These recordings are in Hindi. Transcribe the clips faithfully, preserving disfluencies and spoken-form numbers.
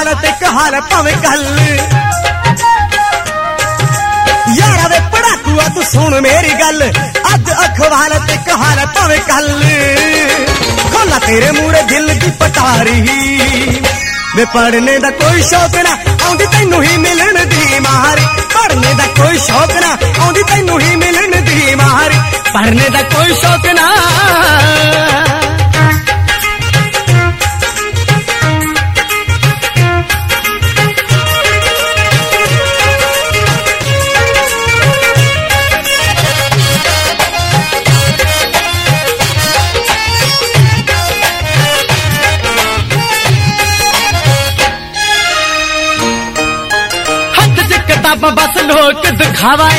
अखबार ते कहाल भावे कल यारा वे पढ़ाकूआ तू सुन मेरी गल अज अखबार ते कहाल भावे कल खोला तेरे मूरे दिल की पटारी वे पढ़ने दा कोई शौक ना आउंदी तैनू ही मिलन दी मारी पढ़ने दा कोई शौक ना आउंदी तैनू ही मिलन दी मारी पढ़ने दा कोई शौक ना बस लोग दिखावाए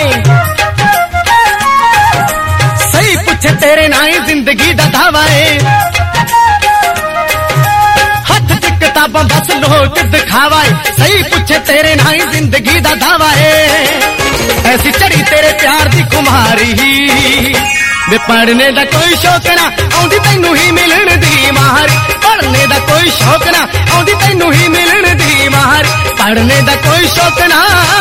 सही पूछे तेरे नाई जिंदगी दा दावाए हाथ च किताबां बस लोग दिखावाए सही पूछे तेरे नाई जिंदगी दा दावाए ऐसी चढ़ी तेरे प्यार दी कुमारी वे पढ़ने दा कोई शौक ना आउंदी तैनू ही मिलन दी मारी पढ़ने दा कोई शौक ना आउंदी तैनू ही मिलन दी मारी पढ़ने दा कोई शौक ना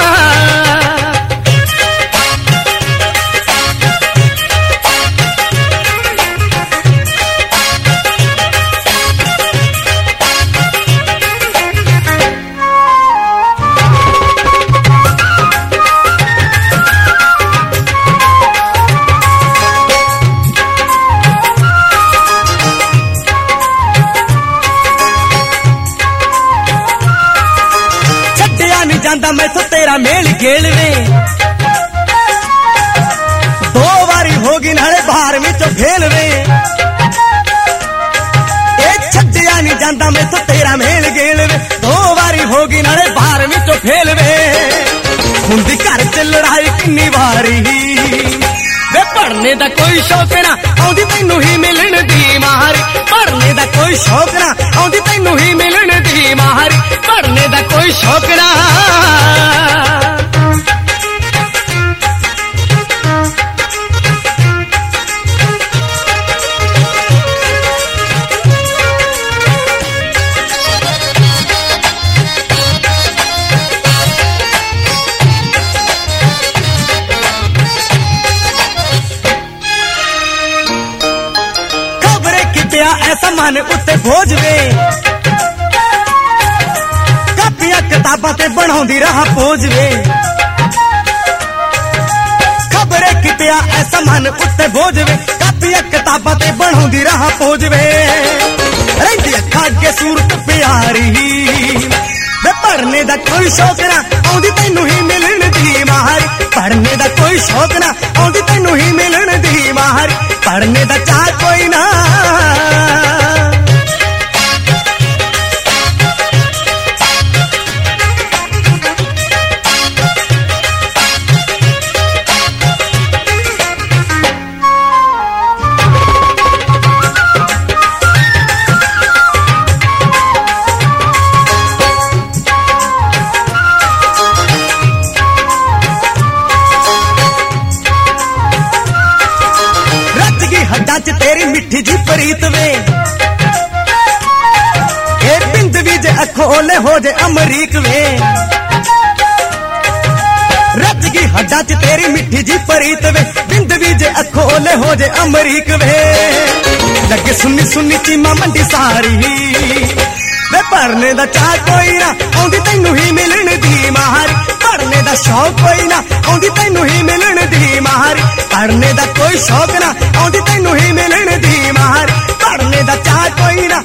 जांदा मैं तो तेरा मेल गेल वे दो बारी होगी नाले बाहर में तो फेल वे एक छड्डिया नहीं जांदा मैं तो तेरा मेल गेल वे दो बारी होगी नाले बाहर में तो फेल वे हुंदी घर च लड़ाई किन्नी बारी वे पढ़ने दा कोई शौक ना आउंदी तैनू ही मिलन दी मारी पढ़ने दा कोई शौक ना आउंदी तैनू ही मिलन दी मारी पढ़ने दा कोई शौक ना ऐसा मन उत्ते बोझ वे कापियां किताबां ते बनाउंदी रहा पोज वे खबरे कितिया ऐसा मन उत्ते बोझ वे कापियां किताबां ते बनाउंदी रहा पोज वे रहिंदी अखां अगे सूरत प्यारी वे पढ़ने दा कोई शौक ना आउंदी तैनू ही मिलन दी मारी पढ़ने दा कोई शौक ना आउंदी तैनू ही मिलन दी मारी पढ़ने दा चाह कोई ना तेरी मिठी जी प्रीत वे ए बिंद भी जे अखोले हो जे अमरीक वे रज की हड्डा च तेरी मिठी जी प्रीत वे बिंद भी जे अखोले हो जे अमरीक वे लगे सुनी सुनी चीमा मंडी सारी वे पढ़ने दा चाह कोई ना आउंदी तैनू ही मिलन दी मारी पढ़ने दा शौक कोई ना आउंदी तैनू ही मिलन दी मारी पढ़ने दा कोई शौक ना आउंदी तैनू ही मिलन दी मारी पढ़ने दा चाह कोई ना